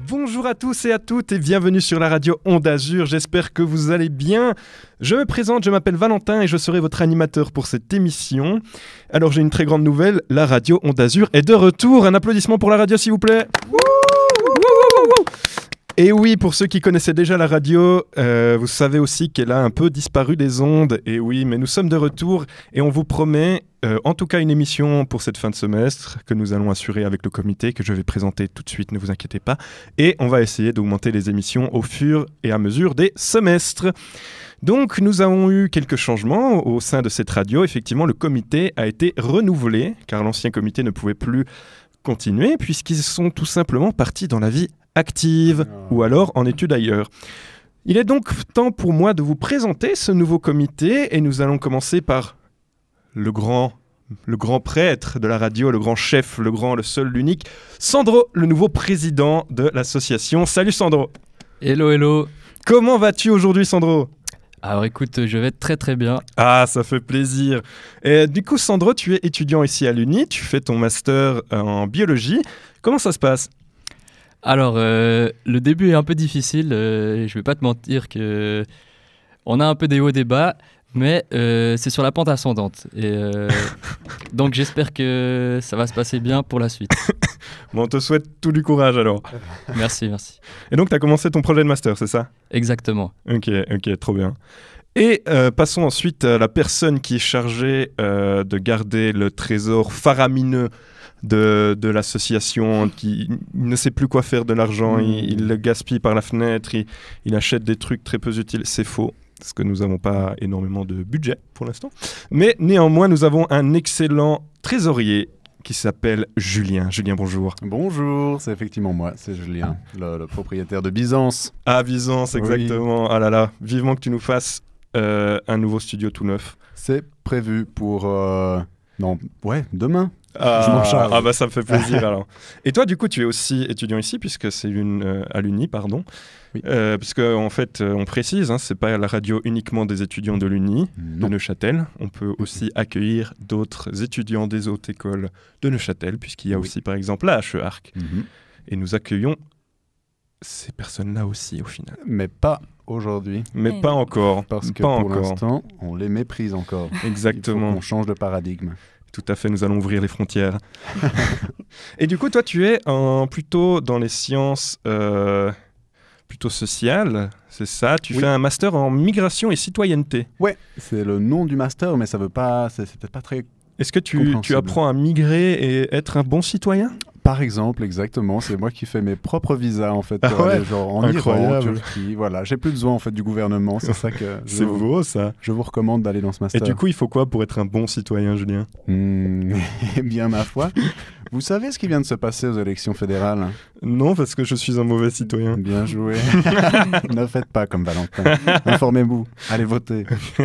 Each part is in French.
Bonjour à tous et à toutes et bienvenue sur la radio Onde Azur, j'espère que vous allez bien. Je me présente, je m'appelle Valentin et je serai votre animateur pour cette émission. Alors j'ai une très grande nouvelle, la radio Onde Azur est de retour. Un applaudissement pour la radio s'il vous plaît. Et oui, pour ceux qui connaissaient déjà la radio, vous savez aussi qu'elle a un peu disparu des ondes. Et oui, mais nous sommes de retour et on vous promet, en tout cas une émission pour cette fin de semestre que nous allons assurer avec le comité, que je vais présenter tout de suite, ne vous inquiétez pas. Et on va essayer d'augmenter les émissions au fur et à mesure des semestres. Donc nous avons eu quelques changements au sein de cette radio. Effectivement, le comité a été renouvelé, car l'ancien comité ne pouvait plus continuer, puisqu'ils sont tout simplement partis dans la vie active ou alors en études ailleurs. Il est donc temps pour moi de vous présenter ce nouveau comité et nous allons commencer par le grand prêtre de la radio, le grand chef, le seul, l'unique, Sandro, le nouveau président de l'association. Salut Sandro. Hello, hello. Comment vas-tu aujourd'hui Sandro ? Alors écoute, je vais très très bien. Ah, ça fait plaisir. Et du coup Sandro, tu es étudiant ici à l'Uni, tu fais ton master en biologie. Comment ça se passe ? Alors, le début est un peu difficile, je vais pas te mentir que on a un peu des hauts et des bas, mais c'est sur la pente ascendante. Et donc j'espère que ça va se passer bien pour la suite. Bon, on te souhaite tout du courage alors. Merci. Et donc tu as commencé ton projet de master, c'est ça ? Exactement. Ok, trop bien. Et passons ensuite à la personne qui est chargée de garder le trésor faramineux de l'association, qui ne sait plus quoi faire de l'argent, il le gaspille par la fenêtre, il achète des trucs très peu utiles. C'est faux, parce que nous n'avons pas énormément de budget pour l'instant. Mais néanmoins, nous avons un excellent trésorier qui s'appelle Julien. Julien, bonjour. Bonjour, c'est effectivement moi, c'est Julien, le propriétaire de Byzance. Ah, Byzance, exactement. Oui. Ah là là, vivement que tu nous fasses un nouveau studio tout neuf. C'est prévu pour... demain. Je m'en charge. Ah bah ça me fait plaisir alors. Et toi du coup tu es aussi étudiant ici puisque c'est à l'Uni, pardon. Oui. Parce qu'en fait on précise, c'est pas la radio uniquement des étudiants de l'Uni de Neuchâtel. On peut aussi accueillir d'autres étudiants des autres écoles de Neuchâtel puisqu'il y a aussi par exemple la HE Arc. Et nous accueillons ces personnes-là aussi au final. Mais pas aujourd'hui. Mais pas encore. Parce que pas pour encore. l'instant, on les méprise encore. Exactement. Il faut qu'on change de paradigme. Tout à fait, nous allons ouvrir les frontières. Et du coup, toi, tu es plutôt dans les sciences plutôt sociales, c'est ça ? Tu fais un master en migration et citoyenneté. Ouais, c'est le nom du master, mais ça veut pas... C'est peut-être pas très... Est-ce que tu apprends à migrer et être un bon citoyen ? Par exemple, exactement, c'est moi qui fais mes propres visas en fait, pour aller genre en Iran, en Turquie, voilà. J'ai plus besoin en fait du gouvernement, c'est ça que c'est beau ça. Je vous recommande d'aller dans ce master. Et du coup, il faut quoi pour être un bon citoyen, Julien ? Eh bien, ma foi, vous savez ce qui vient de se passer aux élections fédérales ? Non, parce que je suis un mauvais citoyen. Bien joué. Ne faites pas comme Valentin. Informez-vous, allez voter.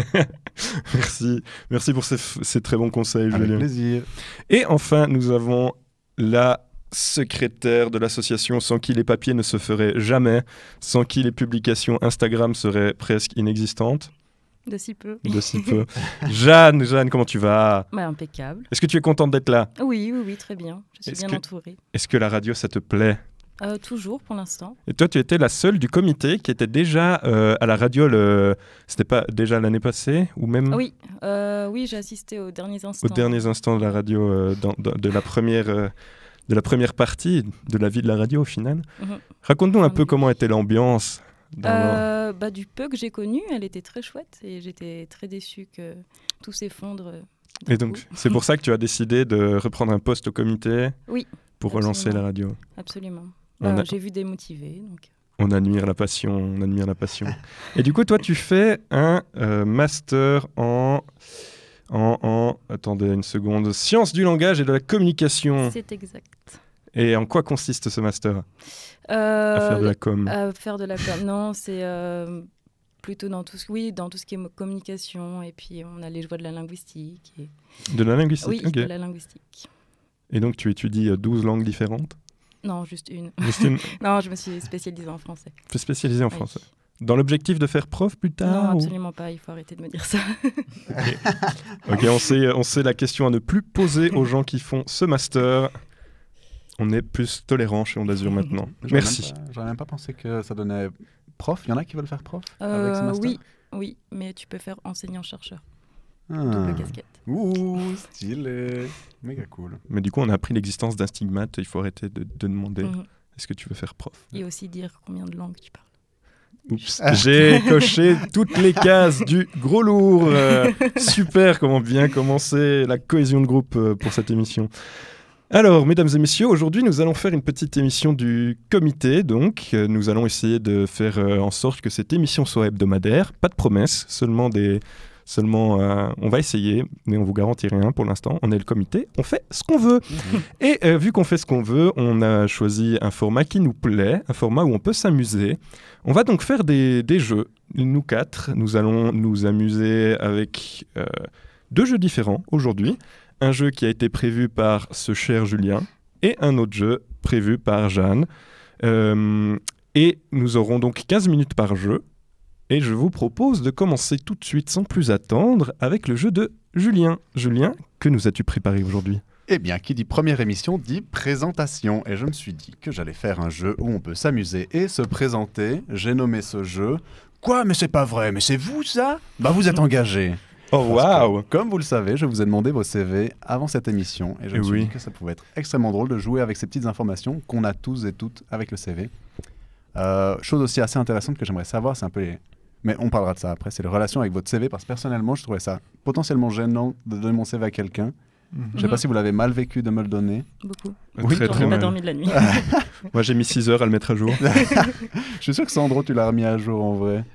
Merci pour ces très bons conseils, Julien. Avec plaisir. Et enfin, nous avons la secrétaire de l'association sans qui les papiers ne se feraient jamais, sans qui les publications Instagram seraient presque inexistantes. De si peu. Jeanne, comment tu vas ? Impeccable. Est-ce que tu es contente d'être là ? Oui, très bien. Je suis bien entourée. Est-ce que la radio, ça te plaît ? Toujours, pour l'instant. Et toi, tu étais la seule du comité qui était déjà à la radio, c'était pas déjà l'année passée ou même... Oui, j'ai assisté aux derniers instants. Aux derniers instants de la radio, de la première partie de la vie de la radio au final. Raconte-nous un peu comment était l'ambiance. Du peu que j'ai connu, elle était très chouette et j'étais très déçue que tout s'effondre. Et donc, c'est pour ça que tu as décidé de reprendre un poste au comité pour relancer la radio. Absolument. J'ai vu démotiver. Donc... On admire la passion. Et du coup, toi, tu fais un master en... Attendez une seconde. Sciences du langage et de la communication. C'est exact. Et en quoi consiste ce master ? À faire de la com. À faire de la com. Non, c'est plutôt dans tout ce qui est communication. Et puis, on a les joies de la linguistique. De la linguistique ? Oui, okay. De la linguistique. Et donc, tu étudies 12 langues différentes ? Non, juste une. Non, je me suis spécialisée en français. Tu es spécialisée en français ? Dans l'objectif de faire prof plus tard ? Non, absolument pas. Il faut arrêter de me dire ça. Ok, on sait la question à ne plus poser aux gens qui font ce master. On est plus tolérant chez Onde Azur maintenant. Merci. J'aurais même pas pensé que ça donnait prof. Il y en a qui veulent faire prof avec ce master? Oui, mais tu peux faire enseignant-chercheur. Ah. Double casquette. Ouh, stylé. Méga cool. Mais du coup, on a appris l'existence d'un stigmate. Il faut arrêter de demander est-ce que tu veux faire prof? Et aussi dire combien de langues tu parles. Oups, j'ai coché toutes les cases du gros lourd. Super, comment bien commencer la cohésion de groupe pour cette émission. Alors, mesdames et messieurs, aujourd'hui, nous allons faire une petite émission du comité. Donc, nous allons essayer de faire en sorte que cette émission soit hebdomadaire. Pas de promesses, seulement on va essayer, mais on vous garantit rien pour l'instant. On est le comité, on fait ce qu'on veut. Et vu qu'on fait ce qu'on veut, on a choisi un format qui nous plaît, un format où on peut s'amuser. On va donc faire des jeux. Nous 4, nous allons nous amuser avec 2 jeux différents aujourd'hui. Un jeu qui a été prévu par ce cher Julien et un autre jeu prévu par Jeanne. Et nous aurons donc 15 minutes par jeu. Et je vous propose de commencer tout de suite, sans plus attendre, avec le jeu de Julien. Julien, que nous as-tu préparé aujourd'hui ? Eh bien, qui dit première émission dit présentation. Et je me suis dit que j'allais faire un jeu où on peut s'amuser et se présenter. J'ai nommé ce jeu... Quoi ? Mais c'est pas vrai, mais c'est vous ça ? Bah vous êtes engagé. Oh waouh ! Comme vous le savez, je vous ai demandé vos CV avant cette émission. Et je me suis dit que ça pouvait être extrêmement drôle de jouer avec ces petites informations qu'on a tous et toutes avec le CV. Chose aussi assez intéressante que j'aimerais savoir, c'est un peu les... Mais on parlera de ça après, c'est les relations avec votre CV, parce que personnellement, je trouvais ça potentiellement gênant de donner mon CV à quelqu'un. Je sais pas si vous l'avez mal vécu de me le donner. Beaucoup. Oui, très J'ai mal. pas dormi de la nuit. Moi, j'ai mis 6 heures à le mettre à jour. Je suis sûr que Sandro, tu l'as remis à jour en vrai.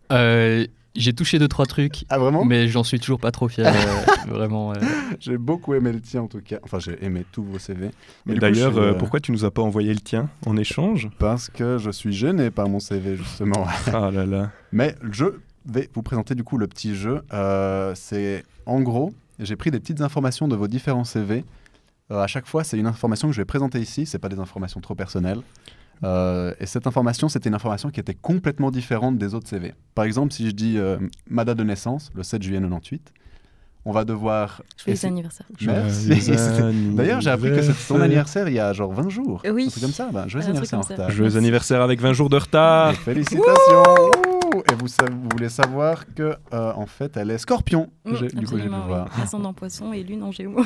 J'ai touché 2-3 trucs, Ah vraiment ? mais j'en suis toujours pas trop fier. Vraiment. J'ai beaucoup aimé le tien en tout cas. Enfin, j'ai aimé tous vos CV. Mais du coup, D'ailleurs, je suis, pourquoi tu nous as pas envoyé le tien en échange ? Parce que je suis gêné par mon CV justement. Ah là là. Mais je vais vous présenter du coup le petit jeu. C'est en gros, j'ai pris des petites informations de vos différents CV. À chaque fois, c'est une information que je vais présenter ici. C'est pas des informations trop personnelles. Et cette information, c'était une information qui était complètement différente des autres CV. Par exemple, si je dis ma date de naissance, le 7 juillet 98, on va devoir... Joyeux anniversaire. Merci. D'ailleurs, j'ai appris que c'était ton anniversaire il y a genre 20 jours. Oui. Un truc comme ça. Ben, joyeux Un truc anniversaire en comme ça. retard. Joyeux anniversaire avec 20 jours de retard. Et félicitations. Et vous voulez savoir que en fait, elle est Scorpion. Du coup, j'ai pu Absolument, voir. oui. Ascendant Poisson et Lune en Gémeaux.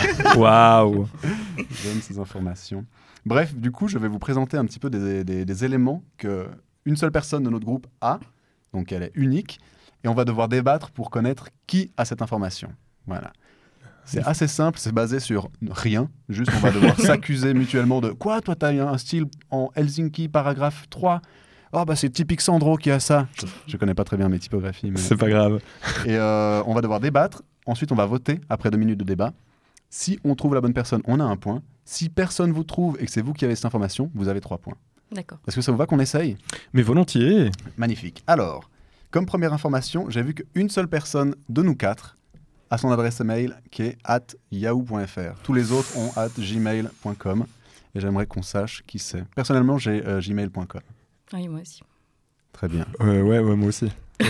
Waouh. J'aime ces informations. Bref, du coup, je vais vous présenter un petit peu des éléments qu'une seule personne de notre groupe a. Donc, elle est unique. Et on va devoir débattre pour connaître qui a cette information. Voilà. C'est assez simple, c'est basé sur rien. Juste, on va devoir s'accuser mutuellement de « Quoi, toi, t'as un style en Helsinki, paragraphe 3 ?» Oh, bah c'est typique Sandro qui a ça. Je connais pas très bien mes typographies. Mais... C'est pas grave. Et on va devoir débattre. Ensuite, on va voter après 2 minutes de débat. Si on trouve la bonne personne, on a 1 point. Si personne vous trouve et que c'est vous qui avez cette information, vous avez 3 points. D'accord. Est-ce que ça vous va qu'on essaye ? Mais volontiers. Magnifique. Alors, comme première information, j'ai vu qu'une seule personne de nous 4 a son adresse email qui est @yahoo.fr. Tous les autres ont @gmail.com. Et j'aimerais qu'on sache qui c'est. Personnellement, j'ai gmail.com. Oui, moi aussi. Très bien. Ouais, moi aussi.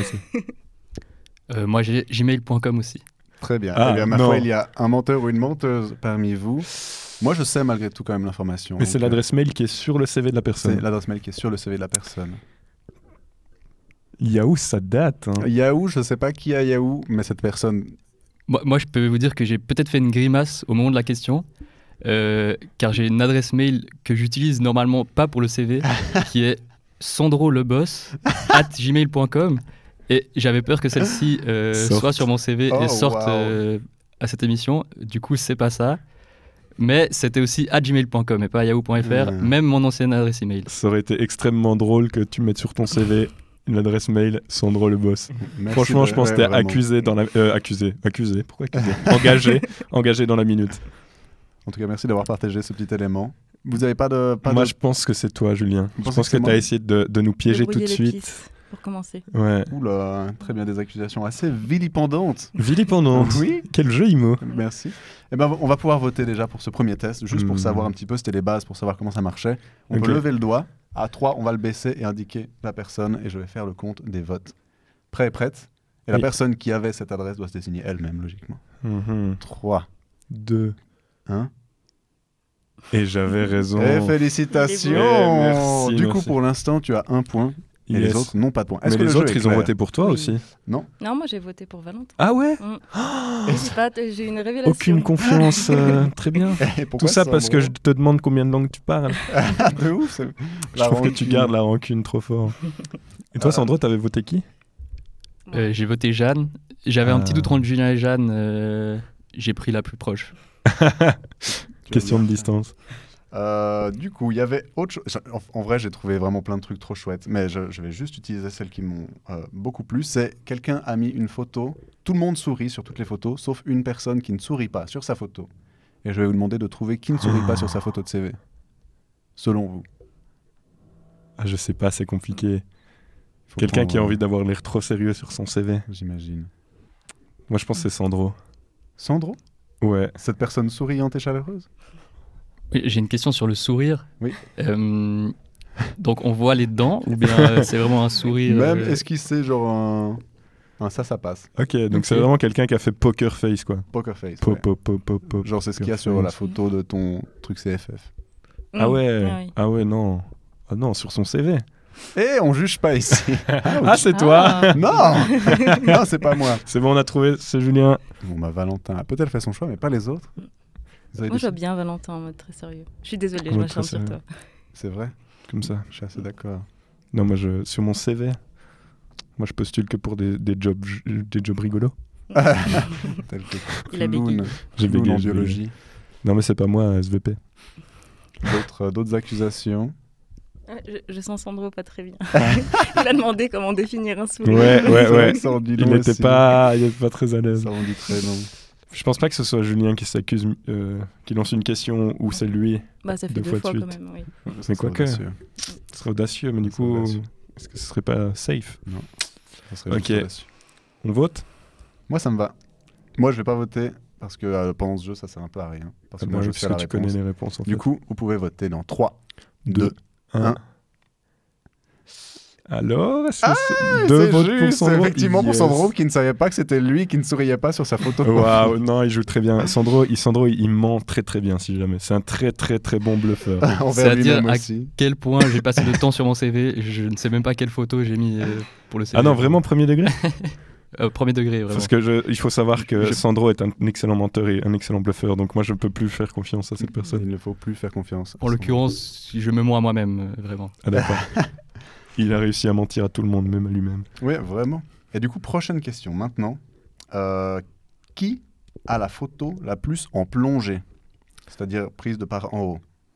Moi, j'ai gmail.com aussi. Très bien. Ah, eh bien, ma non. foi, il y a un menteur ou une menteuse parmi vous. Moi, je sais malgré tout quand même l'information. Mais c'est donc, l'adresse mail qui est sur le CV de la personne. c'est l'adresse mail qui est sur le CV de la personne. Yahoo, ça date. Hein. Yahoo, je sais pas qui a Yahoo, mais cette personne... Moi, je peux vous dire que j'ai peut-être fait une grimace au moment de la question, car j'ai une adresse mail que j'utilise normalement pas pour le CV, qui est sandroleboss@gmail.com, et j'avais peur que celle-ci soit sur mon CV Oh, et sorte wow. à cette émission. Du coup, c'est pas ça. Mais c'était aussi @gmail.com et pas yahoo.fr, même mon ancienne adresse email. Ça aurait été extrêmement drôle que tu mettes sur ton CV une adresse mail Sandro le boss. Merci Franchement, je pense que t'es vraiment. accusé dans la... accusé. Pourquoi accusé engagé dans la minute. En tout cas, merci d'avoir partagé ce petit élément. Vous avez pas de... Moi, je pense que c'est toi, Julien. Je pensez pense que c'est que moi t'as essayé de nous piéger tout de Débrouiller les suite. pistes pour commencer. Ouais. Oula, très bien, des accusations assez vilipendantes. Vilipendante. Oui. Quel jeu IMO. Merci. Eh ben, on va pouvoir voter déjà pour ce premier test, juste pour Hmm. savoir un petit peu, c'était les bases, pour savoir comment ça marchait. On Ok. peut lever le doigt. À 3, on va le baisser et indiquer la personne, et je vais faire le compte des votes. Prêt et prête ? Et la Oui. personne qui avait cette adresse doit se désigner elle-même, logiquement. 3, 2, 1. Et j'avais raison. Et félicitations. Merci, Du coup, merci. pour l'instant, tu as 1 point. Et les Yes. autres n'ont pas de point. Mais Est-ce que les le jeu autres, est ils ont clair? voté pour toi Oui. aussi. Non, moi j'ai voté pour Valentin. Ah ouais? J'ai une révélation. Aucune confiance. Très bien. Et pourquoi Tout ça parce que je Sandro te demande combien de langues tu parles. De ouf. Je trouve que tu gardes la rancune trop fort. Et toi, Sandro, t'avais voté qui? J'ai voté Jeanne. J'avais un petit Ah. doute entre Julien et Jeanne. J'ai pris la plus proche. Question de distance. Du coup, il y avait autre chose. En vrai, j'ai trouvé vraiment plein de trucs trop chouettes, mais je vais juste utiliser celles qui m'ont beaucoup plu. C'est quelqu'un a mis une photo. Tout le monde sourit sur toutes les photos, sauf une personne qui ne sourit pas sur sa photo. Et je vais vous demander de trouver qui ne sourit pas sur sa photo de CV. Selon vous. Ah, je sais pas, c'est compliqué. Faut Quelqu'un qui a prendre, envie d'avoir l'air trop sérieux sur son CV. J'imagine. Moi, je pense que c'est Sandro. Sandro, Ouais. cette personne souriante et chaleureuse. Oui, j'ai une question sur le sourire. Oui. Donc on voit les dents ou bien c'est vraiment un sourire Même esquisser genre un ça passe. Ok, donc Ok. c'est vraiment quelqu'un qui a fait poker face, quoi. Poker face. Po, ouais. po, po, po, po. Genre c'est ce qu'il y a sur la photo de ton truc CFF. Ah ouais. Ah oui. Ah ouais, non. Ah non, sur son CV. Et on juge pas ici. Ah, c'est toi. Ah. Non. Non, c'est pas moi. C'est bon, on a trouvé, c'est Julien. Bon bah Valentin a peut-être fait son choix, mais pas les autres. Vous avez Moi, je vois décidé- bien Valentin en mode très sérieux. Je suis désolée, En je mode m'acharne très sur toi. sérieux. C'est vrai. Comme ça. Je suis assez d'accord. Non, moi, sur mon CV, moi, je postule que pour des jobs rigolos. Tel que Il a clown, bégayé. J'ai clown bégayé, en j'ai bégayé. biologie. Non, mais c'est pas moi, SVP. D'autres accusations. Ouais, je sens Sandro pas très bien. Il a demandé comment définir un sourire. Ouais, C'est vrai ouais. que ça en dit Il long était aussi. pas très à l'aise. Ça en dit très long. Je pense pas que ce soit Julien qui s'accuse, qui lance une question ou c'est lui. Bah, ça fait 2 deux fois fois de quand suite. même, oui. Mais Ça quoi serait que- audacieux. Ce serait audacieux, mais du Ça serait coup, audacieux. est-ce que ce serait pas safe? Ça serait Ok. juste audacieux. On vote? Moi, ça me va. Moi, je vais pas voter parce que pendant ce jeu, ça sert un peu à rien. Parce que moi, je Parce sais que la tu réponse. connais les réponses en fait. Du coup, vous pouvez voter dans 3, 2, 2, 1. un. Alors, est-ce que c'est C'est 2 votes pour juste, Sandro? effectivement, pour Yes. Sandro qui ne savait pas que c'était lui qui ne souriait pas sur sa photo. Waouh, non, il joue très bien. Sandro, il ment très très bien si jamais. C'est un très très très bon bluffeur. Envers C'est-à-dire lui-même à aussi. quel point j'ai passé de temps sur mon CV. Je ne sais même pas quelle photo j'ai mis pour le CV. Ah non, vraiment premier degré? Premier degré, vraiment. Parce que il faut savoir que Je- Sandro est un excellent menteur et un excellent bluffeur, donc moi je ne peux plus faire confiance à cette personne. Il ne faut plus faire confiance. En l'occurrence, je me mens à moi-même, vraiment. Ah d'accord. Il a réussi à mentir à tout le monde, même à lui-même. Oui, vraiment. Et du coup, prochaine question maintenant. Qui a la photo la plus en plongée? C'est-à-dire prise de par en haut.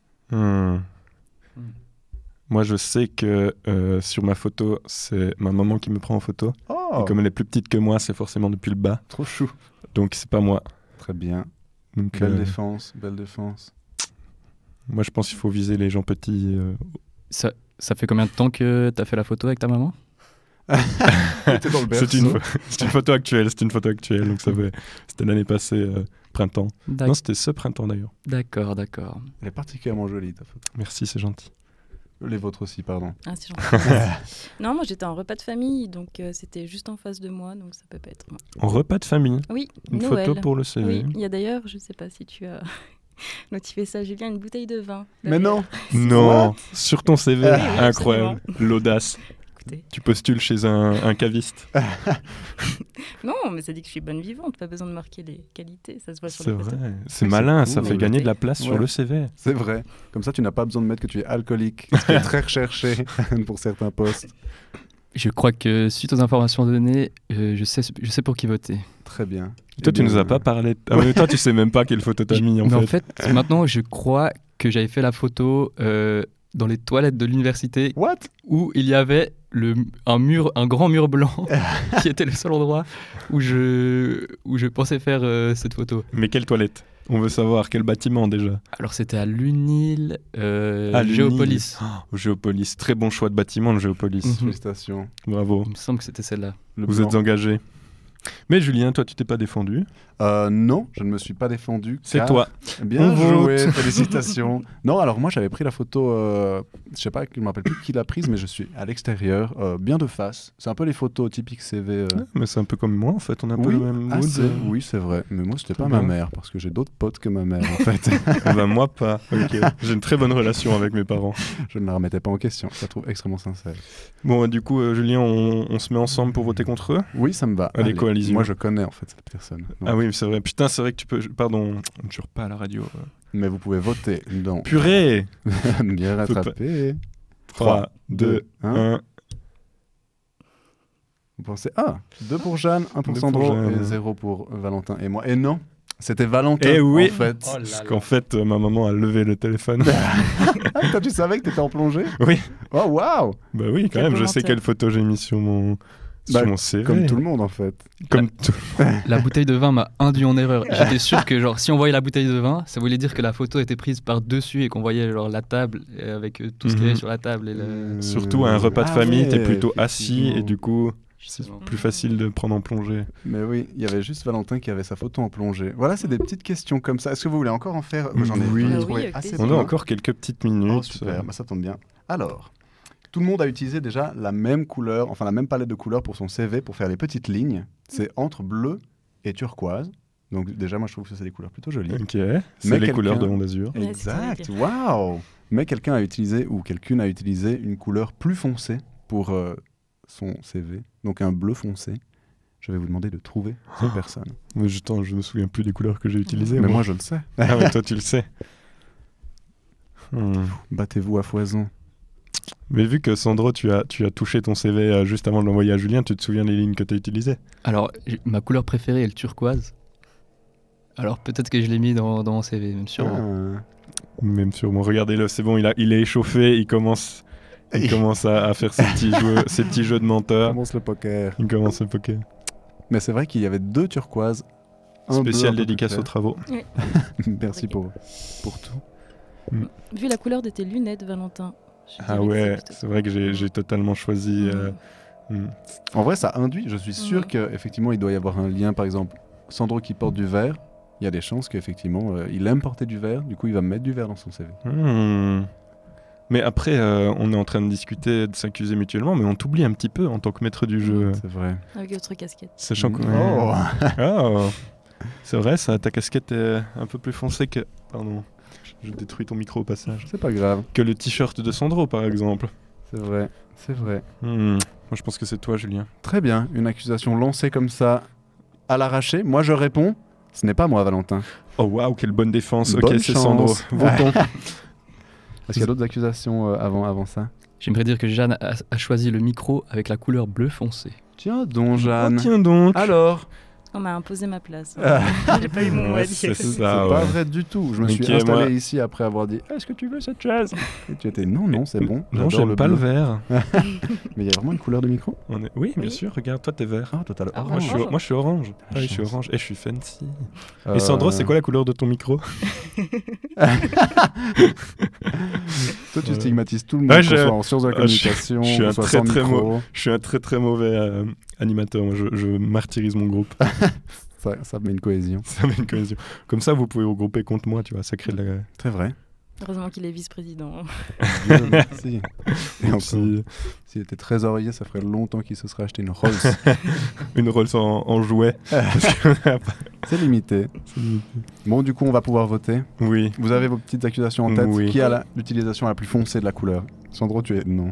Moi je sais que sur ma photo, c'est ma maman qui me prend en photo. Oh, Et comme elle est plus petite que moi, c'est forcément depuis le bas. trop chou. Donc c'est pas moi. Très bien. Donc, Belle défense, belle défense. moi je pense qu'il faut viser les gens petits. Ça fait combien de temps que tu as fait la photo avec ta maman? T'es dans le berceau. C'est une photo actuelle, donc c'était l'année passée, printemps. Non, c'était ce printemps d'ailleurs. D'accord, d'accord. Elle est particulièrement jolie, ta photo. Merci, c'est gentil. Les vôtres aussi, pardon. Ah, c'est gentil. Non, moi j'étais en repas de famille, donc c'était juste en face de moi, donc ça peut pas être moi. En repas de famille, Oui, une Noël. photo pour le CV. Oui, il y a d'ailleurs, je sais pas si tu as notifié ça, Julien, une bouteille de vin. Mais non. Non, sur ton CV, Oui, oui, incroyable, l'audace. Écoutez. Tu postules chez un caviste. Non, mais ça dit que je suis bonne vivante, pas besoin de marquer les qualités, ça se voit sur C'est les photos. vrai, c'est Oui, malin, c'est ça cool. fait gagner de la place sur Ouais. le CV. C'est vrai. Comme ça, tu n'as pas besoin de mettre que tu es alcoolique, ce qui est très recherché pour certains postes. Je crois que suite aux informations données, je sais pour qui voter. Très bien. Toi, Eh tu bien, nous as pas parlé. Ah, mais toi, tu sais même pas quelle photo t'as mis en Mais fait. en fait, maintenant, je crois que j'avais fait la photo dans les toilettes de l'université What? où il y avait un grand mur blanc qui était le seul endroit où je pensais faire cette photo. Mais quelle toilette? On veut savoir quel bâtiment déjà. Alors c'était à l'UNIL, l'UNIL. Géopolis. Oh, Géopolis, très bon choix de bâtiment, le Géopolis. Mhm. Félicitations. Bravo. Il me semble que c'était celle-là. Le Vous blanc. êtes engagé. Mais Julien, toi, tu t'es pas défendu. Non, je ne me suis pas défendu. C'est car- toi. Bien On joué, vote. félicitations. Non, alors moi j'avais pris la photo, je sais pas, je me rappelle plus qui l'a prise, mais je suis à l'extérieur, bien de face. C'est un peu les photos typiques CV. Mais c'est un peu comme moi, en fait. On a un peu Oui, le même mood. oui, c'est vrai. Mais moi, c'était Tout pas bien. ma mère, parce que j'ai d'autres potes que ma mère, en fait. Ah bah, moi, pas. Ok. J'ai une très bonne relation avec mes parents. Je ne la remettais pas en question. Je la trouve extrêmement sincère. Bon, du coup, Julien, on se met ensemble pour voter contre eux. Oui, ça me va. Allez, coalition. Moi, je connais, en fait, cette personne. Donc, Ah oui, c'est vrai. Putain, c'est vrai que tu peux. Pardon, on ne jure pas à la radio. Mais vous pouvez voter dans Purée Bien rattrapé. 3, 2, 1. Vous pensez 2 pour Jeanne, 1 pour 2 pour Sandro Jeanne. et 0 pour Valentin et moi. Et non, c'était Valentin Eh oui. en fait. Parce qu'en fait, ma maman a levé le téléphone. Ah, toi, tu savais que t'étais en plongée? Oui. Oh waouh. Bah oui, quand Quel même, je sais volontaire. quelle photo j'ai mis sur mon CV. Comme tout le monde en fait. Comme tout. La bouteille de vin m'a induit en erreur. J'étais sûr que genre, si on voyait la bouteille de vin, ça voulait dire que la photo était prise par-dessus et qu'on voyait genre, la table avec tout ce qu'il y avait sur la table. Et Surtout à un repas de famille, t'es plutôt assis et effectivement. du coup, c'est Justement. plus facile de prendre en plongée. Mais oui, il y avait juste Valentin qui avait sa photo en plongée. Voilà, c'est des petites questions comme ça. Est-ce que vous voulez encore en faire? Moi, j'en ai, Oui. j'en ai Oui, trouvé avec assez plaisir. On a plein. encore quelques petites Oh, minutes. super, bah, ça tombe bien. Alors, tout le monde a utilisé déjà la même couleur, enfin la même palette de couleurs pour son CV pour faire les petites lignes. C'est entre bleu et turquoise. Donc déjà, moi je trouve que c'est des couleurs plutôt jolies. Ok, Mais c'est les couleurs de quelqu'un- Monde Azur. Ouais, c'est ça, Exact, waouh. Mais quelqu'un a utilisé ou quelqu'une a utilisé une couleur plus foncée pour son CV, donc un bleu foncé. Je vais vous demander de trouver cette personne. Mais je me souviens plus des couleurs que j'ai utilisées. Mais moi je le sais. Ah mais toi tu le sais. Battez-vous à foison. Mais vu que Sandro, tu as touché ton CV juste avant de l'envoyer à Julien, tu te souviens des lignes que tu as utilisées? Alors, ma couleur préférée est le turquoise. Alors peut-être que je l'ai mis dans mon CV, même sûrement. Ah. Même sûrement. Regardez-le, c'est bon, il est échauffé, il commence à faire ses petits jeux de menteur. Commence le poker. Il commence le poker. Mais c'est vrai qu'il y avait 2 turquoises. Un bleu un Spécial peu plus dédicace aux clair. travaux. Merci pour tout. Vu la couleur de tes lunettes, Valentin. je Ah dirais que ouais, plutôt- c'est vrai que j'ai totalement choisi. En vrai, ça induit. Je suis sûr Mhm. qu'effectivement, il doit y avoir un lien. Par exemple, Sandro qui porte du vert, il y a des chances qu'effectivement, il aime porter du vert. Du coup, il va mettre du vert dans son CV. Mais après, on est en train de discuter, de s'accuser mutuellement, mais on t'oublie un petit peu en tant que maître du jeu. C'est vrai. Avec votre casquette. Sachant que. Oh. Oh. C'est vrai, ça, ta casquette est un peu plus foncée que. Pardon, je détruis ton micro au passage. C'est pas grave. Que le t-shirt de Sandro, par exemple. C'est vrai. C'est vrai. Moi, je pense que c'est toi, Julien. Très bien. Une accusation lancée comme ça, à l'arraché. Moi, je réponds. Ce n'est pas moi, Valentin. Oh waouh, quelle bonne défense. Bonne Ok, c'est chance. Sandro. Votons. Est-ce qu'il y a d'autres accusations avant ça? J'aimerais dire que Jeanne a choisi le micro avec la couleur bleu foncé. Tiens donc, Jeanne. Oh, tiens donc. Alors, On m'a imposé ma place. Ah. J'ai pas eu mon mot à Ouais, dire. c'est c'est ça, pas ouais. vrai du tout. Je me Ok, suis installé moi- ici après avoir dit est-ce que tu veux cette chaise? Et tu étais non, c'est bon. Non, j'adore j'aime pas le bleu. vert. Mais il y a vraiment une couleur de micro? Oui, bien Oui. sûr, regarde, toi, t'es vert. Ah, total. Ah, Moi, orange. je suis orange. La Ah oui, je suis chance. orange. Et je suis fancy. Et Sandro, c'est quoi la couleur de ton micro? Toi, tu stigmatises tout le monde, Ouais, qu'on je- soit en sciences de la Ah, je- communication, je suis qu'on un soit très, sans très micro. Je suis un très très mauvais animateur. Moi, je martyrise mon groupe. Ça met une cohésion. Ça met une cohésion. Comme ça, vous pouvez regrouper contre moi, tu vois. Ça crée de la. Très vrai. Heureusement qu'il est vice-président. Dieu merci. Et encore, Si- s'il était trésorier, ça ferait longtemps qu'il se serait acheté une Rolls. Une Rolls en jouet. C'est limité. Bon, du coup, on va pouvoir voter. Oui. Vous avez vos petites accusations en tête. Oui. Qui a l'utilisation la plus foncée de la couleur? Sandro, tu es non.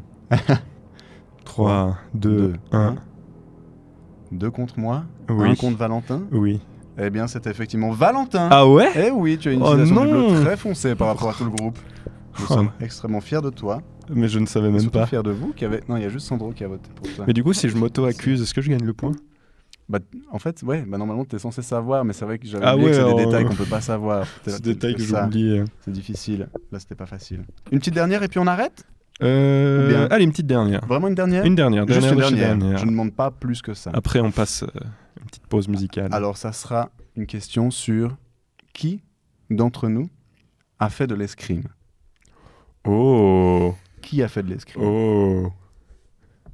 3, 2, 1. 2 contre moi. Oui. 1 contre Valentin. Oui. Eh bien, c'était effectivement Valentin. Ah ouais? Eh oui, tu as une Oh utilisation du non. bleu très foncée par rapport à tout le groupe. Nous Oh. sommes extrêmement fiers de toi. Mais je ne savais Et même surtout pas. fiers de vous. Non, il y a juste Sandro qui a voté pour toi. Mais du coup, si je m'auto-accuse, est-ce que je gagne le point? Bah, en fait, ouais, normalement, tu es censé savoir, mais c'est vrai que j'avais Ah oublié que ouais, c'est des alors, détails qu'on peut pas savoir. C'est des détails que ça, j'oublie. C'est difficile. Là, c'était pas facile. Une petite dernière et puis on arrête? Bien. Allez, une petite dernière. Vraiment une dernière? Une dernière. Juste une de chez dernière. Je ne demande pas plus que ça. Après, on passe une petite pause musicale. Alors, ça sera une question sur qui d'entre nous a fait de l'escrime? Oh. Qui a fait de l'escrime? Oh.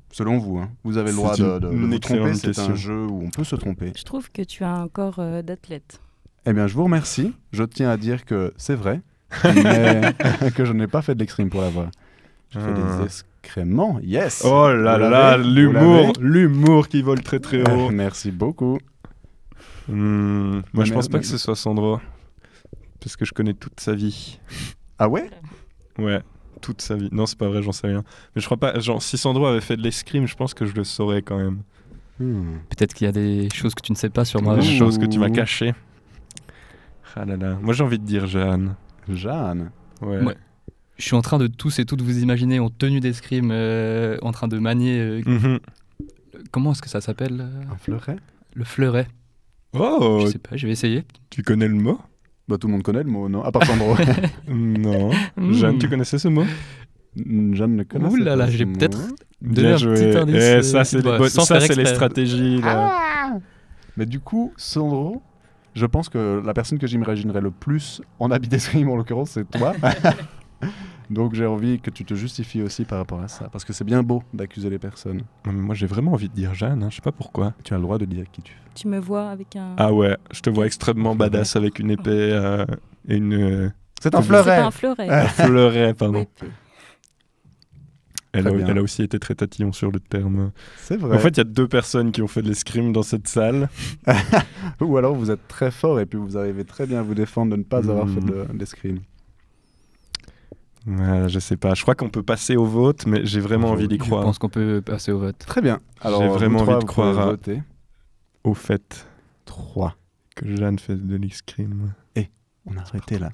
Selon vous, hein. Vous avez le droit C'est de une vous excellente tromper. C'est question. un jeu où on peut se tromper. Je trouve que tu as un corps d'athlète. Eh bien, je vous remercie. Je tiens à dire que c'est vrai, mais que je n'ai pas fait de l'escrime pour l'avoir. J'ai fait des excréments. Yes. Oh là Vous là, l'avez Vous l'humour qui vole très très l'avez haut. Merci beaucoup. Moi, je pense pas mais- que ce soit Sandro. Parce que je connais toute sa vie. Ah ouais? Ouais, toute sa vie. Non, c'est pas vrai, j'en sais rien. Mais je crois pas. Genre, si Sandro avait fait de l'escrime, je pense que je le saurais quand même. Peut-être qu'il y a des choses que tu ne sais pas sur moi. Des Ouh. choses que tu m'as cachées. Ah là là. Moi, j'ai envie de dire Jeanne. Jeanne. Ouais. Ouais. Je suis en train de tous et toutes vous imaginer en tenue d'escrime, en train de manier. Mhm. Comment est-ce que ça s'appelle Un fleuret? Le fleuret. Oh, Je sais pas, je vais essayer. tu connais le mot? Bah, tout le monde connaît le mot, non? À part Sandro. Non. Jeanne, tu connaissais ce mot? Jeanne ne connaît Ouh là là, pas j'ai ce peut-être mot. donné un petit indice. Ça, c'est les, sans ça, faire c'est les exprès. stratégies. Là. Mais du coup, Sandro, je pense que la personne que j'imaginerais le plus en habit d'escrime, en l'occurrence, c'est toi. Donc j'ai envie que tu te justifies aussi par rapport à ça. Parce que c'est bien beau d'accuser les personnes. Non, mais moi, j'ai vraiment envie de dire Jeanne. Je sais pas pourquoi. Tu as le droit de dire qui tu es. Tu me vois avec un. Ah ouais, je te vois extrêmement badass avec une épée et une C'est un C'est C'est pas fleuret. un fleuret. un fleuret, pardon. Oui. Elle Très a, bien. elle a aussi été très tatillon sur le terme. C'est vrai. En fait, il y a 2 personnes qui ont fait de l'escrime dans cette salle. Ou alors vous êtes très fort et puis vous arrivez très bien à vous défendre de ne pas avoir fait d'escrime. Je sais pas. Je crois qu'on peut passer au vote, mais j'ai vraiment envie d'y Je croire. pense qu'on peut passer au vote. Très bien. Alors, J'ai vraiment vous trois, envie de vous pouvez croire à- voter. Au fait 3. que Jeanne fait de l'escrime. On a arrêté là.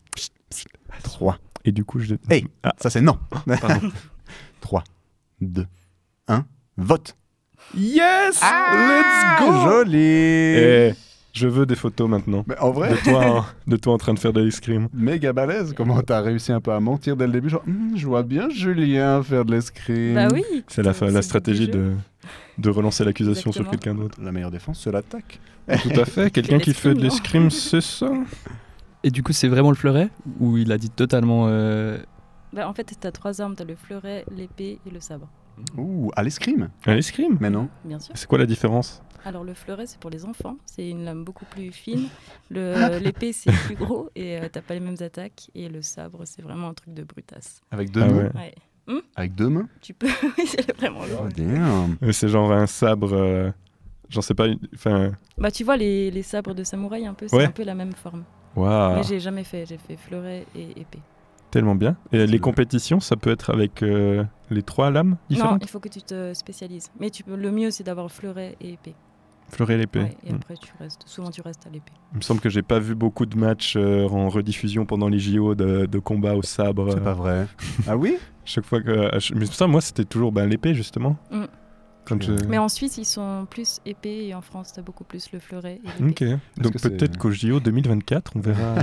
3. Et du coup, je. Hey. Ah, Ça c'est non. pardon. 3, 2, 1. Vote. Yes! Ah, Let's go! Joli. Eh, je veux des photos maintenant. Mais en vrai, De toi en train de faire de l'escrime. méga balèze. Comment t'as réussi un peu à mentir dès le début? Genre, je vois bien Julien faire de l'escrime. Bah oui. C'est la le stratégie but du jeu. de relancer l'accusation sur Exactement. quelqu'un d'autre. La meilleure défense, c'est l'attaque. Tout à fait. Quelqu'un qui fait de l'escrime, l'escrime, c'est ça. Et du coup, c'est vraiment le fleuret ou il a dit totalement. Bah, en fait, t'as 3 armes. T'as le fleuret, l'épée et le sabre. Ouh, à l'escrime. À l'escrime? Mais non. Bien sûr. C'est quoi la différence? Alors le fleuret, c'est pour les enfants. C'est une lame beaucoup plus fine. L'épée, c'est plus gros et t'as pas les mêmes attaques. Et le sabre, c'est vraiment un truc de brutasse. Avec deux Ah mains. ouais. Ouais. Avec 2 mains. Tu peux. Oui, c'est vraiment Oh, lourd. damn. C'est genre un sabre. J'en sais pas. Enfin. Bah tu vois les sabres de samouraï un peu, c'est Ouais. un peu la même forme. Waouh. Mais j'ai jamais fait. J'ai fait fleuret et épée. Tellement bien. Et les C'est- compétitions, ça peut être avec les 3 lames Non, différentes? il faut que tu te spécialises. Mais le mieux, c'est d'avoir fleuret et épée. Fleuret et l'épée. Ouais, et Hmm. après, souvent, tu restes à l'épée. Il me semble que j'ai pas vu beaucoup de matchs en rediffusion pendant les JO de combat au sabre. C'est pas vrai. Ah oui? Chaque fois que. Mais ça, moi, c'était toujours l'épée, justement. Mm. Quand je... Mais en Suisse, ils sont plus épée et en France, t'as beaucoup plus le fleuret et l'épée. Ok. Donc que c'est- peut-être qu'au JO 2024, on verra.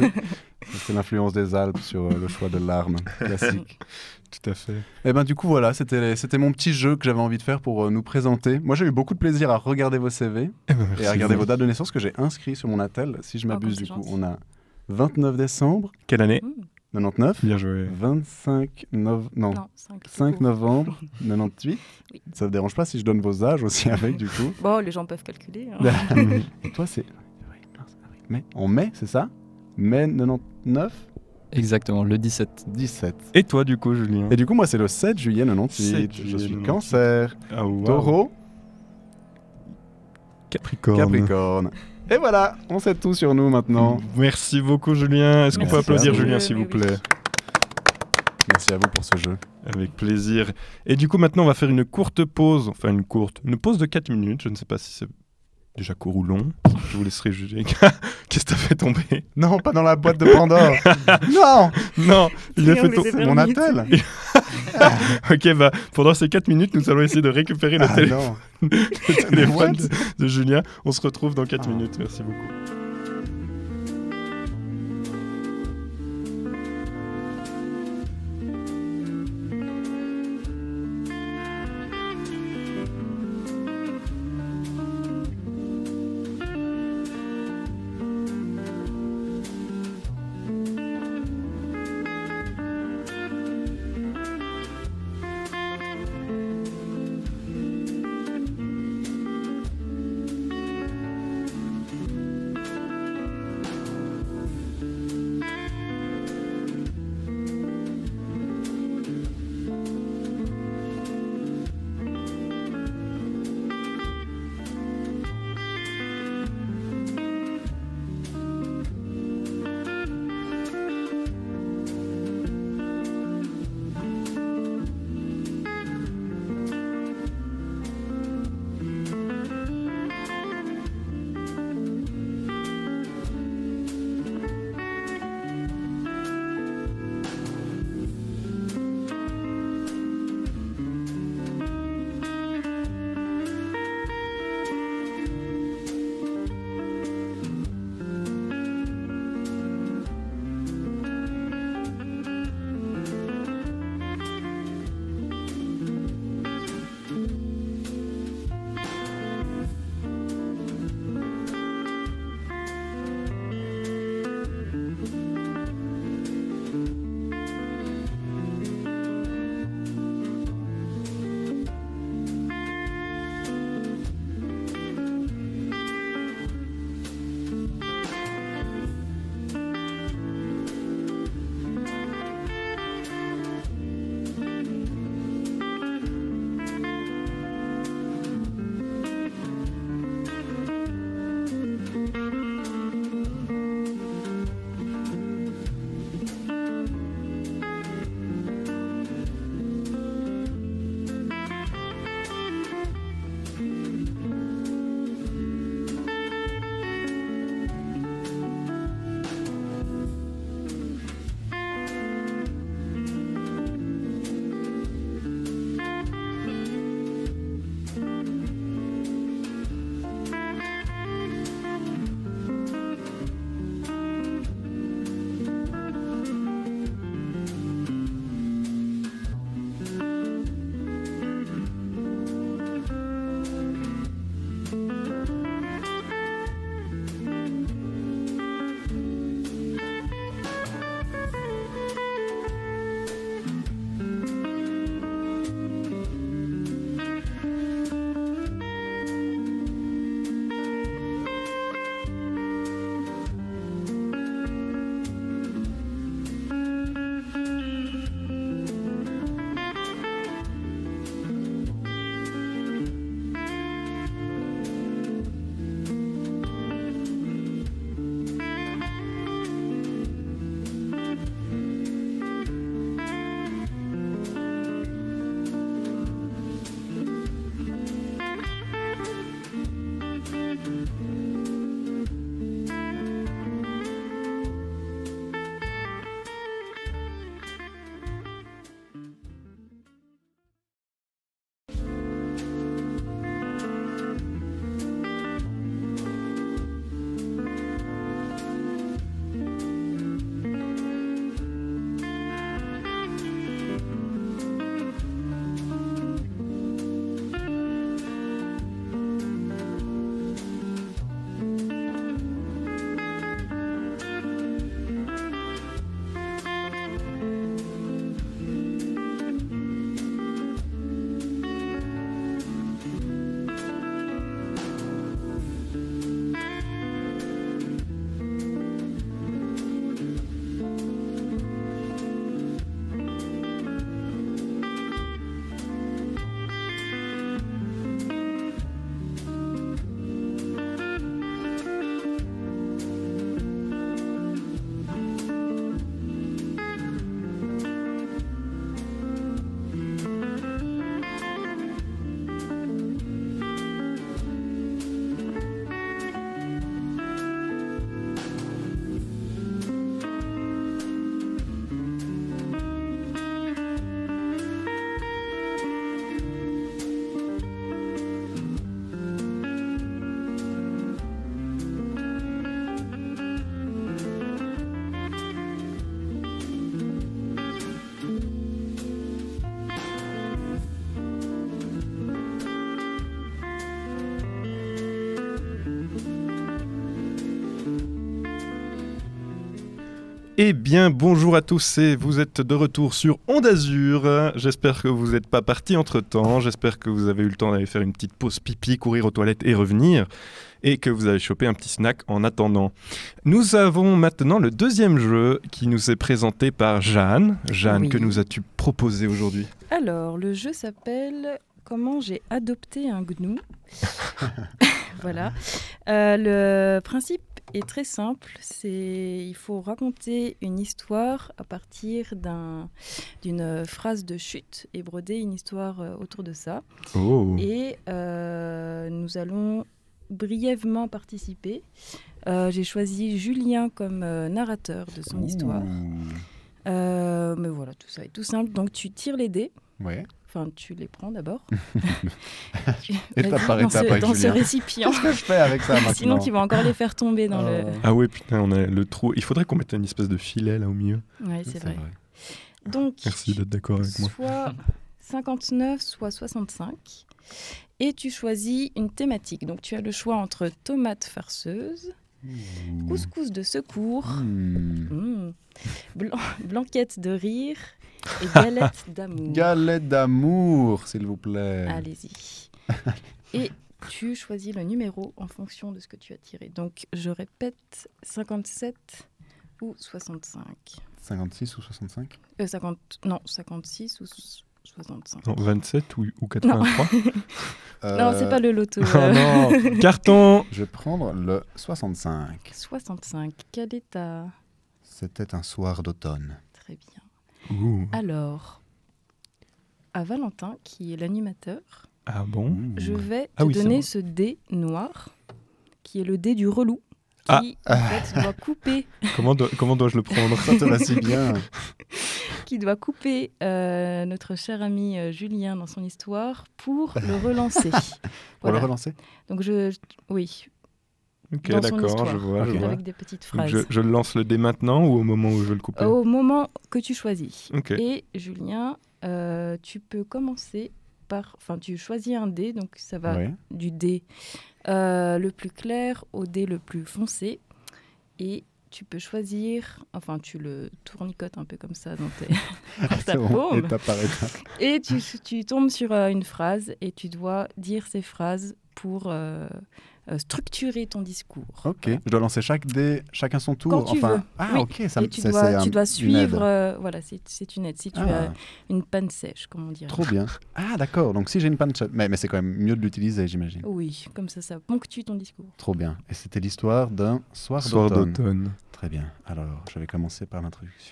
C'est l'influence des Alpes sur le choix de l'arme. Classique. Tout à fait. Et ben du coup voilà, c'était mon petit jeu que j'avais envie de faire pour nous présenter. Moi j'ai eu beaucoup de plaisir à regarder vos CV Eh ben, et merci à regarder beaucoup. vos dates de naissance que j'ai inscrit sur mon attel. Si je m'abuse comme du c'est coup, gentil. on a 29 décembre Quelle année? Mmh. 99, Bien joué. 25 novembre, non, Non, 5. 5 novembre 98. Oui. Ça vous dérange pas si je donne vos âges aussi avec du coup? Bon, les gens peuvent calculer. hein. Et toi c'est mai. En mai, c'est ça? Mai 99, Exactement, le 17. 17. Et toi, du coup, Julien? Et du coup moi c'est le 7 juillet 98. 7 Je juillet suis 98. Cancer, Ah, wow. Taureau, Capricorne. Capricorne. Et voilà, on sait tout sur nous maintenant. Merci beaucoup, Julien. Est-ce qu'on Merci peut applaudir à vous. Julien, s'il vous Mais oui. plaît? Merci à vous pour ce jeu. Avec plaisir. Et du coup, maintenant, on va faire une courte pause. Enfin, une pause de 4 minutes. Je ne sais pas si c'est déjà court ou long. Je vous laisserai juger. Qu'est-ce que t'as fait tomber? Non, pas dans la boîte de Pandore. Non, Non, il a fait Triangle tomber. des mon Bermudes. attel. Ok, bah, pendant ces 4 minutes, nous allons essayer de récupérer le Ah téléphone, non. le téléphone What de Julien. On se retrouve dans 4 Ah. minutes. Merci beaucoup. Eh bien, bonjour à tous et vous êtes de retour sur Onde Azur. J'espère que vous n'êtes pas partis entre-temps. J'espère que vous avez eu le temps d'aller faire une petite pause pipi, courir aux toilettes et revenir. Et que vous avez chopé un petit snack en attendant. Nous avons maintenant le deuxième jeu qui nous est présenté par Jeanne. Jeanne, Oui. que nous as-tu proposé aujourd'hui ? Alors, le jeu s'appelle Comment j'ai adopté un gnou. Voilà. Le principe est très simple. Il faut raconter une histoire à partir d'une phrase de chute et broder une histoire autour de ça. Oh. Et nous allons brièvement participer. J'ai choisi Julien comme narrateur de son histoire. Mais voilà, tout ça est tout simple. Donc tu tires les dés. Ouais. Enfin, tu les prends d'abord. Étape Vas-y, par étape avec dans ce Julien. récipient. Qu'est-ce que je fais avec ça maintenant? Sinon, tu vas encore les faire tomber dans le... Ah ouais, putain, on a le trou. Il faudrait qu'on mette une espèce de filet là au milieu. Ouais, c'est vrai. Donc, Merci d'être d'accord avec moi. soit 59, soit 65. Et tu choisis une thématique. Donc, tu as le choix entre tomates farceuses, couscous de secours, blanquette de rire et galette d'amour. Galette d'amour, s'il vous plaît. Allez-y. Et tu choisis le numéro en fonction de ce que tu as tiré. Donc, je répète, 57 ou 65. 56 ou 65? 56 ou 65. Non, 27 ou 83 Non, c'est pas le loto. Oh non, carton. Je vais prendre le 65. 65. Quel est ta... C'était un soir d'automne. Très bien. Ouh. Alors, à Valentin, qui est l'animateur, Ah bon? je vais te Ah oui, c'est donner moi. ce dé noir, qui est le dé du relou, Ah. qui en fait doit couper, Comment dois-je le prendre? Ça te va si bien. notre cher ami Julien dans son histoire pour le relancer. Pour Voilà. le relancer? Donc oui, Ok, dans son d'accord, histoire, je vois. avec des petites Donc phrases. je lance le dé maintenant ou au moment où je vais le couper? Au moment que tu choisis. Ok. Et Julien, tu peux commencer par... Enfin, tu choisis un dé, donc ça va Oui. du dé le plus clair au dé le plus foncé. Et tu peux choisir... Enfin, tu le tournicotes un peu comme ça dans ta C'est bon, paume. étape par étape. Et tu tombes sur une phrase et tu dois dire ces phrases pour structurer ton discours. Ok, je dois lancer chacun son tour. Quand tu veux. Ah Oui. ok, ça Et tu dois une aide. suivre... voilà, c'est une aide. Si tu Ah. as une panne sèche, comme on dirait. Trop bien. Ah d'accord, donc si j'ai une panne, mais c'est quand même mieux de l'utiliser, j'imagine. Oui, comme ça ponctue ton discours. Trop bien. Et c'était l'histoire d'un soir Soir d'automne. d'automne. Très bien. Alors, je vais commencer par l'introduction.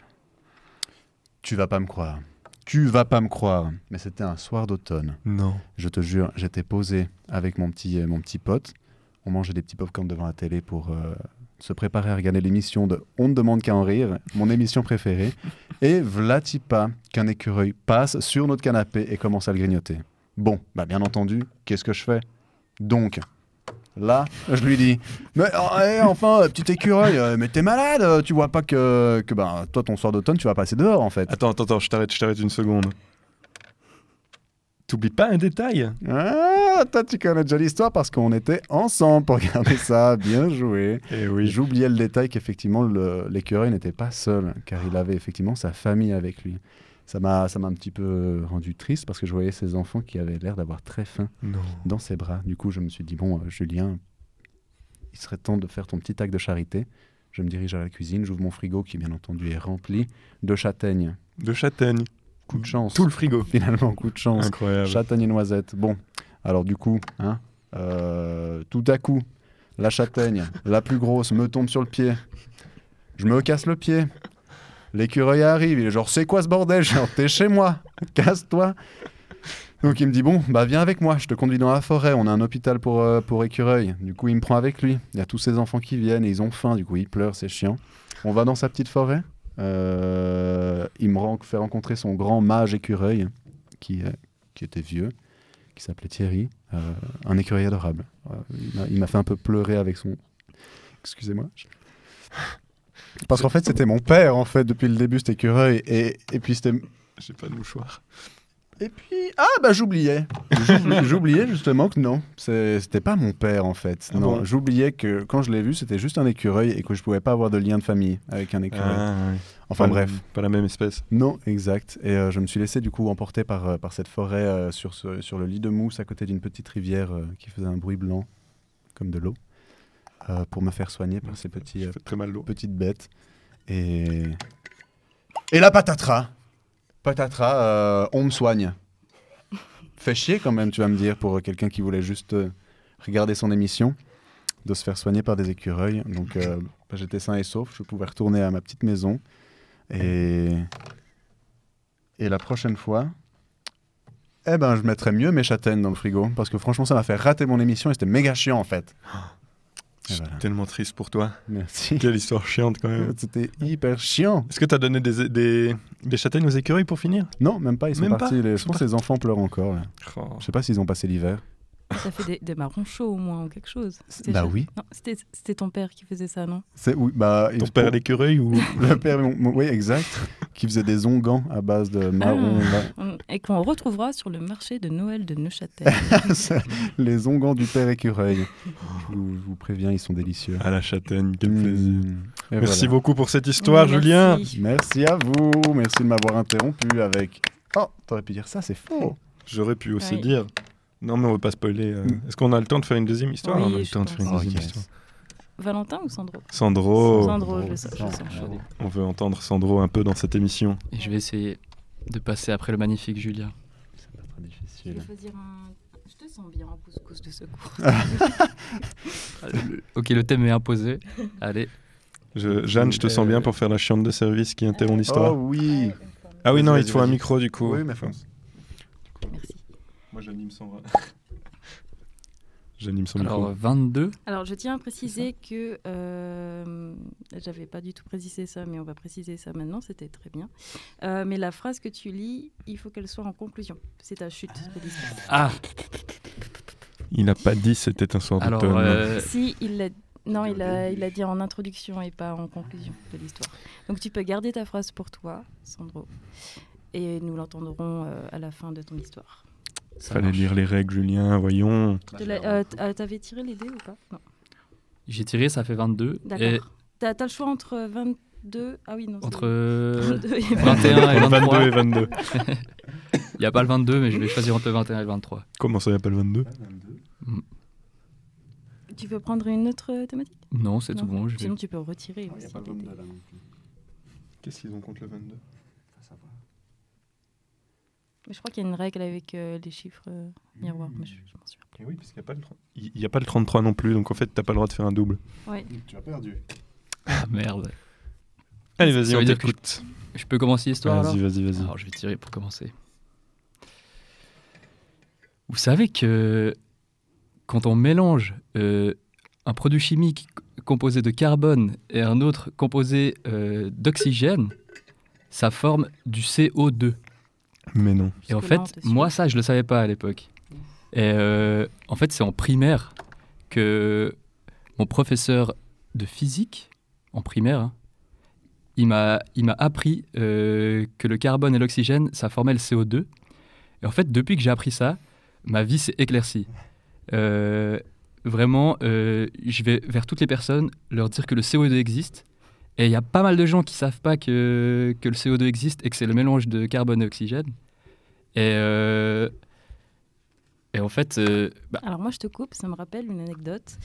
Tu vas pas me croire. Tu vas pas me croire. Mais c'était un soir d'automne. Non. Je te jure, j'étais posé avec mon petit pote. On mangeait des petits pop-corn devant la télé pour se préparer à regarder l'émission de On ne demande qu'à en rire, mon émission préférée. Et v'là-t-il pas qu'un écureuil passe sur notre canapé et commence à le grignoter. Bon, bah bien entendu, qu'est-ce que je fais? Donc, là, je lui dis mais enfin, petit écureuil, mais t'es malade, tu vois pas que bah, toi, ton soir d'automne, tu vas passer dehors en fait. Attends, je t'arrête une seconde. T'oublies pas un détail? Ah, toi, tu connais déjà l'histoire parce qu'on était ensemble pour regarder ça. Bien joué. Eh oui. J'oubliais le détail qu'effectivement, l'écureuil n'était pas seul, car il avait effectivement sa famille avec lui. Ça m'a un petit peu rendu triste parce que je voyais ses enfants qui avaient l'air d'avoir très faim Non. dans ses bras. Du coup, je me suis dit, bon, Julien, il serait temps de faire ton petit acte de charité. Je me dirige à la cuisine, j'ouvre mon frigo qui, bien entendu, est rempli de châtaignes. De châtaigne. Coup de chance. Tout le frigo. Finalement, coup de chance. Incroyable. Châtaigne et noisette. Bon, alors du coup, tout à coup, la châtaigne, la plus grosse, me tombe sur le pied. Je me casse le pied. L'écureuil arrive, il est genre, c'est quoi ce bordel? Genre, t'es chez moi, casse-toi. Donc il me dit, bon, bah viens avec moi, je te conduis dans la forêt, on a un hôpital pour écureuil. Du coup, il me prend avec lui. Il y a tous ses enfants qui viennent et ils ont faim, du coup, ils pleurent, c'est chiant. On va dans sa petite forêt. Il me fait rencontrer son grand mage écureuil qui était vieux, qui s'appelait Thierry, un écureuil adorable. Il m'a fait un peu pleurer avec son... Excusez-moi. Parce qu'en fait, c'était mon père, en fait, depuis le début, cet écureuil. Et puis, c'était... J'ai pas de mouchoir. Et puis, j'oubliais. J'oubliais justement que non, c'était pas mon père en fait. Ah Non, bon j'oubliais que quand je l'ai vu, c'était juste un écureuil et que je pouvais pas avoir de lien de famille avec un écureuil. Ouais. Enfin Pas- bref. Pas la même espèce. Non, exact. Et je me suis laissé du coup emporter par cette forêt sur le lit de mousse à côté d'une petite rivière qui faisait un bruit blanc, comme de l'eau, pour me faire soigner par ces Ça fait très mal l'eau. petites bêtes. Et la patatras. Patatras, on me soigne. Fait chier quand même, tu vas me dire, pour quelqu'un qui voulait juste regarder son émission, de se faire soigner par des écureuils. Donc j'étais sain et sauf, je pouvais retourner à ma petite maison. Et la prochaine fois, je mettrais mieux mes châtaignes dans le frigo. Parce que franchement, ça m'a fait rater mon émission et c'était méga chiant en fait. Je Et suis voilà. tellement triste pour toi. Merci. Quelle histoire chiante quand même. C'était hyper chiant. Est-ce que tu as donné des châtaignes aux écureuils pour finir? Non, même pas, ils sont Même partis. pas Je pense que les enfants pleurent encore. Là. Oh. Je sais pas s'ils ont passé l'hiver. Ça fait des marrons chauds au moins ou quelque chose. Bah oui. Non, c'était ton père qui faisait ça, non? Oui, Ton père l'écureuil ou... Le père, oui, exact. Qui faisait des onguents à base de marron. Et qu'on retrouvera sur le marché de Noël de Neuchâtel. Les onguents du père écureuil. Je vous préviens, ils sont délicieux. À la châtaigne, quel plaisir. Et Merci voilà. beaucoup pour cette histoire, Merci. Julien. Merci à vous. Merci de m'avoir interrompu avec. Oh, t'aurais pu dire ça, c'est faux. J'aurais pu aussi Oui. dire. Non, mais on veut pas spoiler. Est-ce qu'on a le temps de faire une deuxième histoire? Oui, On a le je temps de faire une pense. deuxième Ok. histoire. Valentin ou Sandro? Sandro. Sandro, je le sens chaud. On veut entendre Sandro un peu dans cette émission. Et je vais essayer de passer après le magnifique Julien. C'est pas très Je difficile. vais choisir un... Je te sens bien en couscous de secours. Ok, le thème est imposé. Allez. Jeanne, je te sens bien pour faire la chiante de service qui interrompt l'histoire. Oh oui. Ah oui, non, Vas-y, il te faut un vas-y. micro du coup. Oui, mais fonce. Merci. Moi, j'anime sans... J'anime son Alors, micro. 22. Alors, je tiens à préciser que j'avais pas du tout précisé ça, mais on va préciser ça maintenant, c'était très bien. Mais la phrase que tu lis, il faut qu'elle soit en conclusion. C'est ta chute de l'histoire. Ah, Il n'a pas dit c'était un soir alors, d'automne. Si, il l'a... Non, il a dit en introduction et pas en conclusion de l'histoire. Donc, tu peux garder ta phrase pour toi, Sandro, et nous l'entendrons à la fin de ton histoire. ça Fallait marche. lire les règles, Julien, voyons. T'avais tiré les dés ou pas? Non. J'ai tiré, ça fait 22. D'accord. Et T'as le choix entre 22... Ah oui, non. c'est- entre 22 et 21 et 23. 22 et 22. Il n'y a pas le 22, mais je vais choisir entre le 21 et le 23. Comment ça, il n'y a pas le 22? Tu veux prendre une autre thématique? Non, c'est Non. tout bon. Je vais... Sinon, tu peux retirer aussi. tes dés. Qu'est-ce qu'ils ont contre le 22? Mais je crois qu'il y a une règle avec les chiffres miroirs, mais je m'en souviens Et oui, parce qu'il n'y a pas le 33 non plus, donc en fait, tu n'as pas le droit de faire un double. plus. Ouais. Tu as perdu. Ah merde. Allez, vas-y, Ça on veut dire que t'écoute. Je peux commencer l'histoire alors Vas-y. Alors, je vais tirer pour commencer. Vous savez que quand on mélange un produit chimique composé de carbone et un autre composé d'oxygène, ça forme du CO2. Mais non. Et en Parce que fait, non, t'es sûr. moi, ça, je le savais pas à l'époque. Et en fait, c'est en primaire que mon professeur de physique, en primaire, hein, il m'a appris que le carbone et l'oxygène, ça formait le CO2. Et en fait, depuis que j'ai appris ça, ma vie s'est éclaircie. Vraiment, je vais vers toutes les personnes leur dire que le CO2 existe. Et il y a pas mal de gens qui savent pas que le CO2 existe et que c'est le mélange de carbone et oxygène. Et en fait, Alors moi, je te coupe, ça me rappelle une anecdote.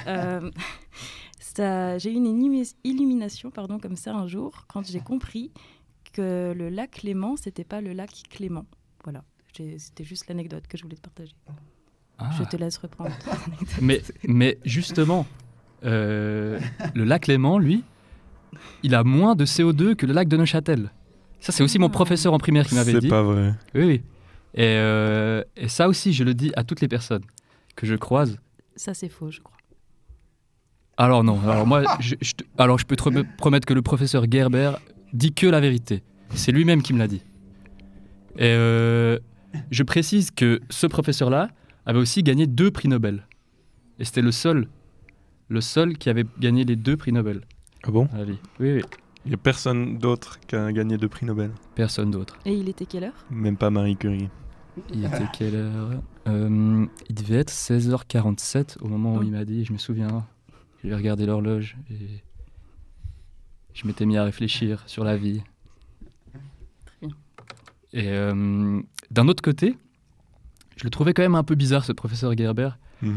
J'ai eu une illumination comme ça un jour, quand j'ai compris que le lac Léman, c'était pas le lac Clément. Voilà, c'était juste l'anecdote que je voulais te partager. ah. Je te laisse reprendre. mais justement, le lac Léman, lui, il a moins de CO2 que le lac de Neuchâtel. Ça, c'est aussi mon professeur en primaire qui m'avait dit. C'est pas vrai. Oui. Et ça aussi, je le dis à toutes les personnes que je croise. Ça, c'est faux, je crois. Alors non, alors moi, je peux te promettre que le professeur Gerber dit que la vérité. C'est lui-même qui me l'a dit. Et je précise que ce professeur-là avait aussi gagné 2 prix Nobel. Et c'était le seul qui avait gagné les 2 prix Nobel Ah bon? à la vie. Oui. Il n'y a personne d'autre qui a gagné de prix Nobel. Personne d'autre. Et il était quelle heure? Même pas Marie Curie. Il était quelle heure? Il devait être 16h47 au moment où il m'a dit, je me souviens. J'ai regardé l'horloge et je m'étais mis à réfléchir sur la vie. Très bien. Et d'un autre côté, je le trouvais quand même un peu bizarre, ce professeur Gerber.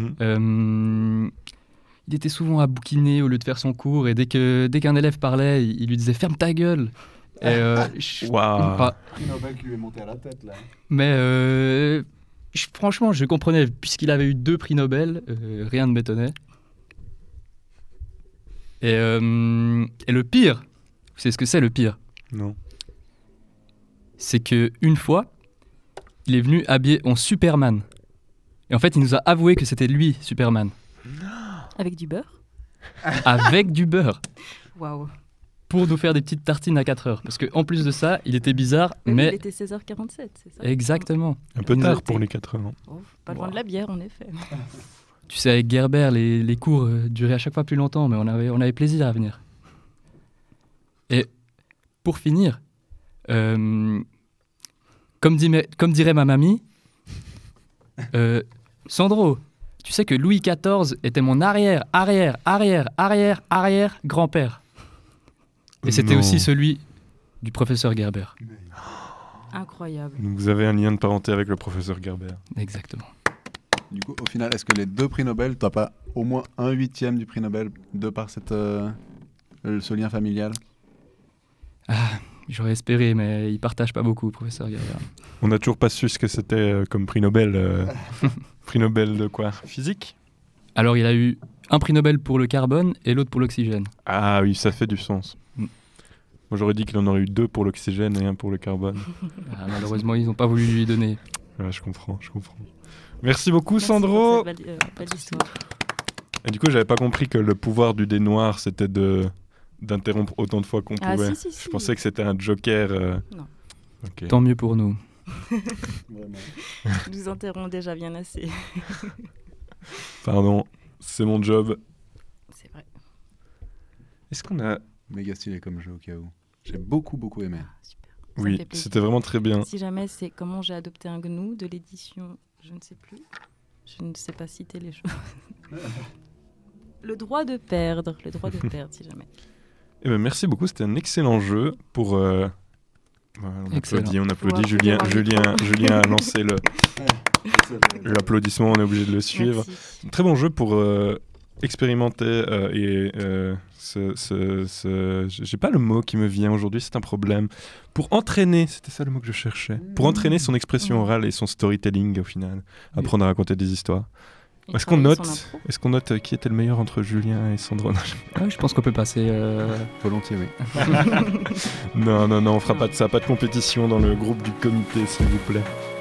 Il était souvent à bouquiner au lieu de faire son cours, et dès qu'un élève parlait, il lui disait « ferme ta gueule !» Waouh. Prix Nobel qui lui est monté à la tête, là. Mais franchement, je comprenais, puisqu'il avait eu 2 prix Nobel, rien ne m'étonnait. Et le pire, vous savez ce que c'est le pire? Non. C'est qu'une fois, il est venu habillé en Superman. Et en fait, il nous a avoué que c'était lui, Superman. Avec du beurre? Avec du beurre. Waouh. Pour nous faire des petites tartines à 4 heures. Parce qu'en plus de ça, il était bizarre, Oui, mais... il était 16h47, c'est ça? Exactement. Un peu Il nous a tard été- pour les 4 heures. Oh, pas loin de la bière, en effet. Tu sais, avec Gerber, les cours duraient à chaque fois plus longtemps, mais on avait plaisir à venir. Et pour finir, comme dirait ma mamie, Sandro, tu sais que Louis XIV était mon arrière-grand-père. Et c'était Non. aussi celui du professeur Gerber. Incroyable. Donc vous avez un lien de parenté avec le professeur Gerber. Exactement. Du coup, au final, est-ce que les 2 prix Nobel, t'as pas au moins 1/8 du prix Nobel de par ce lien familial? J'aurais espéré, mais il partage pas beaucoup, professeur Gerber. On n'a toujours pas su ce que c'était comme prix Nobel. Prix Nobel de quoi? Physique? Alors, il a eu un prix Nobel pour le carbone et l'autre pour l'oxygène. Ah oui, ça fait du sens. Mm. Moi j'aurais dit qu'il en aurait eu 2 pour l'oxygène et 1 pour le carbone. Malheureusement, ils n'ont pas voulu lui donner. Ouais, je comprends. Merci beaucoup Merci Sandro. pour cette belle histoire. Et du coup, j'avais pas compris que le pouvoir du dé noir, c'était d'interrompre autant de fois qu'on Ah, pouvait. si. Je pensais que c'était un joker. Non. Ok. Tant mieux pour nous. Vraiment. Nous enterrons déjà bien assez. Pardon, c'est mon job. C'est vrai. Est-ce qu'on a... Méga stylé comme jeu au cas où. J'ai beaucoup aimé. Ah, super. Ça me Oui, fait plaisir. c'était vraiment très bien. Si jamais c'est comment j'ai adopté un gnou de l'édition, je ne sais plus. Je ne sais pas citer les choses. Le droit de perdre, si jamais. Eh ben, merci beaucoup, c'était un excellent jeu pour... Voilà, on Excellent. applaudit Pour Julien, applaudir dans le Julien a lancé l'applaudissement, on est obligé de le suivre. Merci. Très bon jeu pour expérimenter j'ai pas le mot qui me vient aujourd'hui, c'est un problème. Pour entraîner, c'était ça le mot que je cherchais. Pour entraîner son expression orale et son storytelling au final. Apprendre à raconter des histoires. Et Est-ce qu'on travailler note, son impro. qui était le meilleur entre Julien et Sandro? Ouais, je pense qu'on peut passer... Volontiers, oui. Non, on fera pas de ça, pas de compétition dans le groupe du comité, s'il vous plaît.